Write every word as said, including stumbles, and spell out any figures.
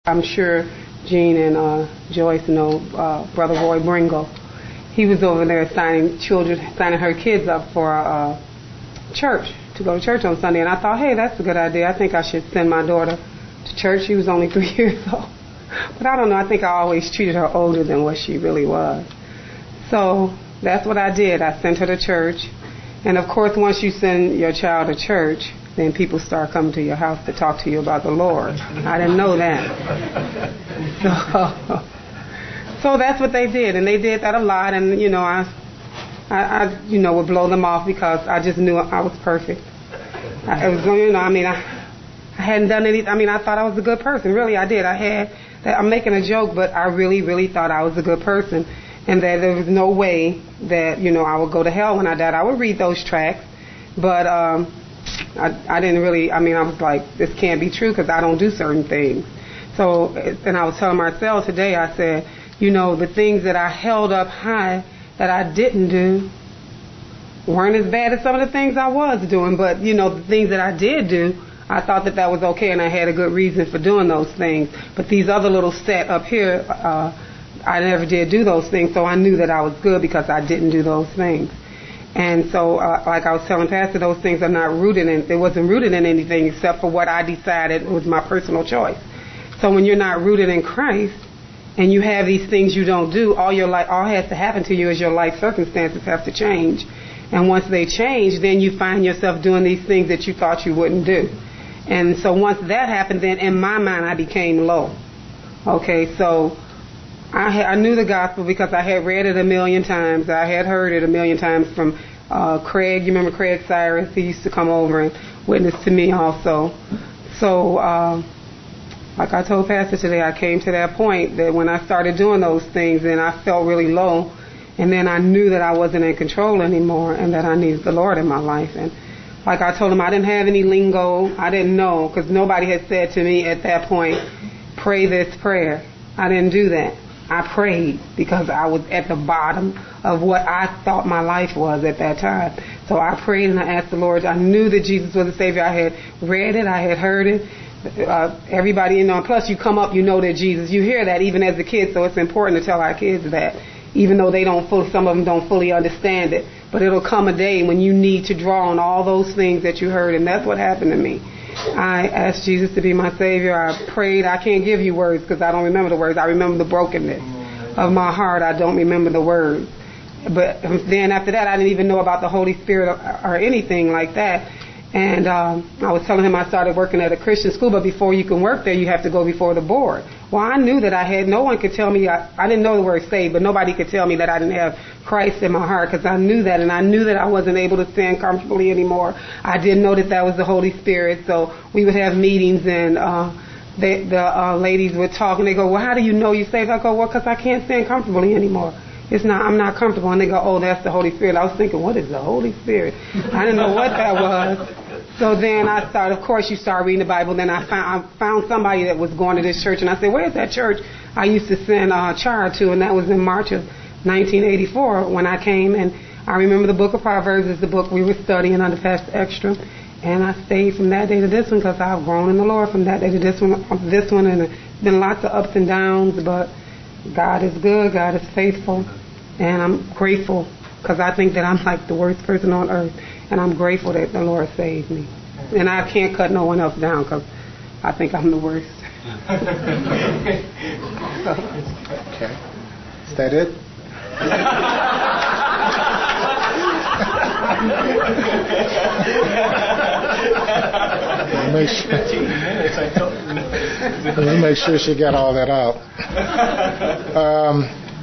I'm sure Jean and uh, Joyce know uh, Brother Roy Bringle. He was over there signing children, signing her kids up for uh, church, to go to church on Sunday. And I thought, hey, that's a good idea. I think I should send my daughter to church. She was only three years old. But I don't know. I think I always treated her older than what she really was. So that's what I did. I sent her to church. And, of course, once you send your child to church, then people start coming to your house to talk to you about the Lord. I didn't know that. So, so that's what they did, and they did that a lot. And you know, I, I, I you know, would blow them off because I just knew I was perfect. I, it was, you know, I mean, I, I hadn't done anything. I mean, I thought I was a good person. Really, I did. I had. I'm making a joke, but I really, really thought I was a good person, and that there was no way that you know I would go to hell when I died. I would read those tracts, but. Um, I, I didn't really, I mean, I was like, this can't be true because I don't do certain things. So, and I was telling Marcel today, I said, you know, the things that I held up high that I didn't do weren't as bad as some of the things I was doing. But, you know, the things that I did do, I thought that that was okay and I had a good reason for doing those things. But these other little set up here, uh, I never did do those things. So I knew that I was good because I didn't do those things. And so, uh, like I was telling Pastor, those things are not rooted in, it wasn't rooted in anything except for what I decided was my personal choice. So when you're not rooted in Christ and you have these things you don't do, all your life, all has to happen to you is your life circumstances have to change. And once they change, then you find yourself doing these things that you thought you wouldn't do. And so once that happened, then in my mind I became low. Okay, so I, had, I knew the gospel because I had read it a million times. I had heard it a million times from uh, Craig. You remember Craig Cyrus? He used to come over and witness to me also. So, uh, like I told Pastor today, I came to that point that when I started doing those things, then I felt really low. And then I knew that I wasn't in control anymore and that I needed the Lord in my life. And like I told him, I didn't have any lingo. I didn't know because nobody had said to me at that point, pray this prayer. I didn't do that. I prayed because I was at the bottom of what I thought my life was at that time. So I prayed and I asked the Lord. I knew that Jesus was the Savior. I had read it. I had heard it. Uh, everybody, you know, and plus you come up, you know that Jesus. You hear that even as a kid, so it's important to tell our kids that, even though they don't fully, some of them don't fully understand it. But it'll come a day when you need to draw on all those things that you heard, and that's what happened to me. I asked Jesus to be my Savior. I prayed. I can't give you words because I don't remember the words. I remember the brokenness of my heart. I don't remember the words. But then after that, I didn't even know about the Holy Spirit or, or anything like that. And um, I was telling him I started working at a Christian school, but before you can work there, you have to go before the board. Well, I knew that I had, no one could tell me, I, I didn't know the word saved, but nobody could tell me that I didn't have Christ in my heart because I knew that, and I knew that I wasn't able to stand comfortably anymore. I didn't know that that was the Holy Spirit, so we would have meetings, and uh, they, the uh, ladies would talk, and they go, well, how do you know you're saved? I go, well, because I can't stand comfortably anymore. It's not, I'm not comfortable. And they go, oh, that's the Holy Spirit. I was thinking, what is the Holy Spirit? I didn't know what that was. So then I started, of course, you start reading the Bible. Then I found, I found somebody that was going to this church. And I said, where's that church I used to send uh, Char to? And that was in March of nineteen eighty-four when I came. And I remember the book of Proverbs is the book we were studying under Pastor Ekstrom. And I stayed from that day to this one because I've grown in the Lord from that day to this one. This one, and there's been lots of ups and downs, but God is good. God is faithful. And I'm grateful because I think that I'm like the worst person on earth. And I'm grateful that the Lord saved me. And I can't cut no one else down because I think I'm the worst. So. Okay. Is that it? Make sure, let me make sure she got all that out. Um,